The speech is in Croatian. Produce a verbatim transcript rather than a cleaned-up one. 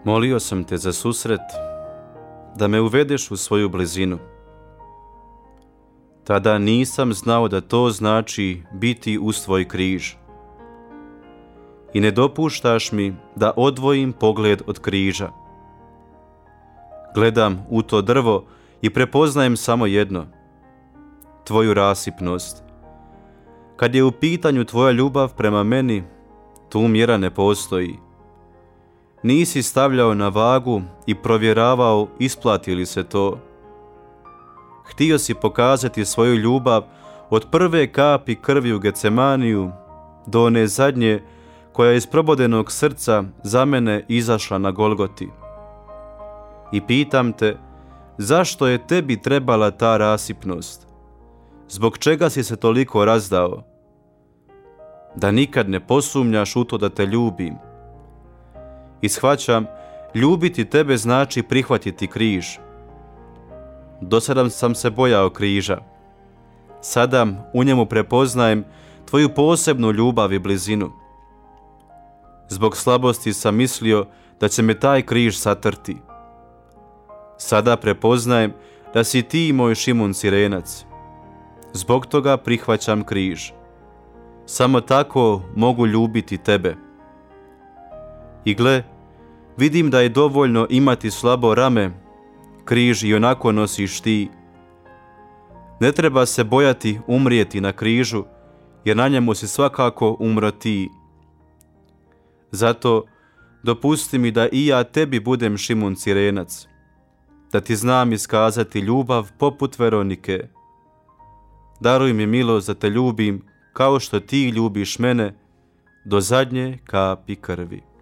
Molio sam te za susret, da me uvedeš u svoju blizinu. Tada nisam znao da to znači biti uz tvoj križ. I ne dopuštaš mi da odvojim pogled od križa. Gledam u to drvo i prepoznajem samo jedno, tvoju rasipnost. Kad je u pitanju tvoja ljubav prema meni, tu mjera ne postoji. Nisi stavljao na vagu i provjeravao isplati li se to. Htio si pokazati svoju ljubav od prve kapi krvi u Gecemaniju do one zadnje koja je iz probodenog srca za mene izašla na Golgoti. I pitam te, zašto je tebi trebala ta rasipnost? Zbog čega si se toliko razdao? Da nikad ne posumnjaš u to da te ljubim. I shvaćam, ljubiti tebe znači prihvatiti križ. Dosada sam se bojao križa. Sada u njemu prepoznajem tvoju posebnu ljubav i blizinu. Zbog slabosti sam mislio da će me taj križ satrti. Sada prepoznajem da si ti moj Šimun Cirenac. Zbog toga prihvaćam križ. Samo tako mogu ljubiti tebe. I gle, vidim da je dovoljno imati slabo rame, križ i onako nosiš ti. Ne treba se bojati umrijeti na križu, jer na njemu si svakako umro ti. Zato dopusti mi da i ja tebi budem Šimun Cirenac, da ti znam iskazati ljubav poput Veronike. Daruj mi milost da te ljubim kao što ti ljubiš mene do zadnje kapi krvi.